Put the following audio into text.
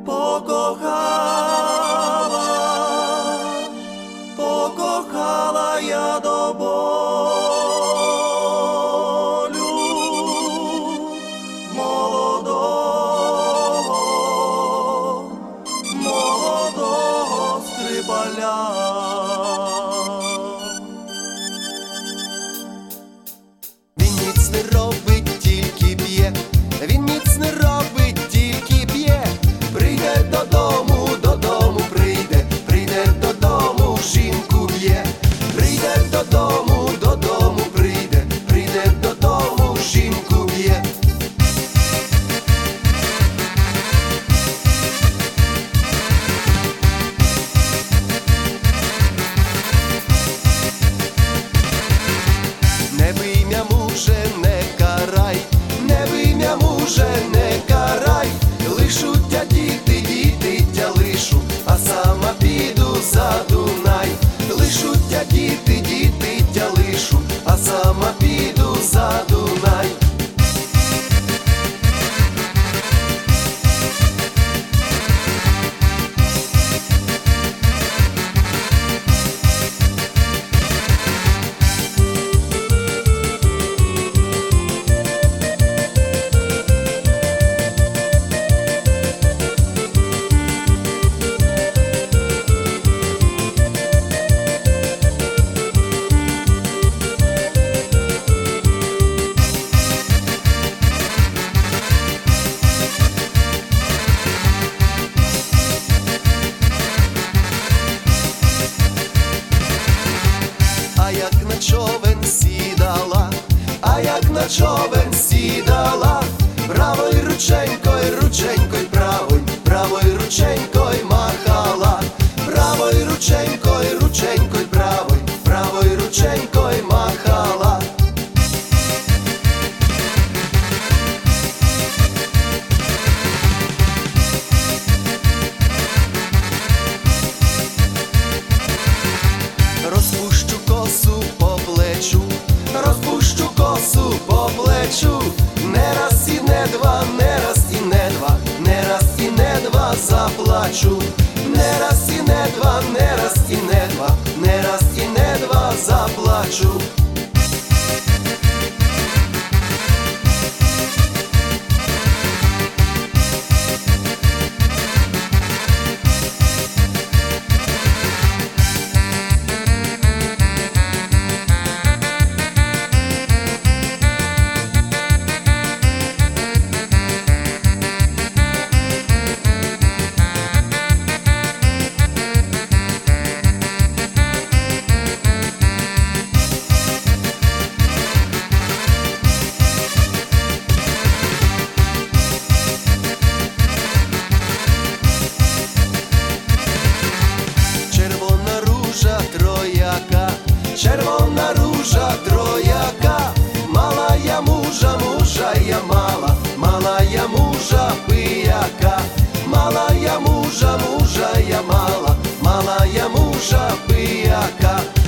покохала я до болю молодого скрипаля. Він ніц не робить, тільки п'є, він ніц не робить, тільки п'є. Прийде додому, прийде додому, жінку б'є. Прийде додому, прийде додому, жінку б'є. Не вим'я муже, не карай, не вим'я муже, не карай. Лишу тя діти, тя лишу, а сама піду за Дунай. Лишу тя діти, тя лишу, а сама піду за Дунай. А як на човен сідала, правою рученькою, правою рученькою махала. Правою рученькою, правою рученькою махала. Розпущу косу по плечу, розпущу косу по плечу. Не раз і не два, не раз і не два, не раз і не два заплачу. Не раз і не два, не раз і не два, не раз і не два заплачу. Червона ружа трояка, мала я мужа, я мала, мала я мужа пияка. Мала я мужа, я мала, мала я мужа пияка.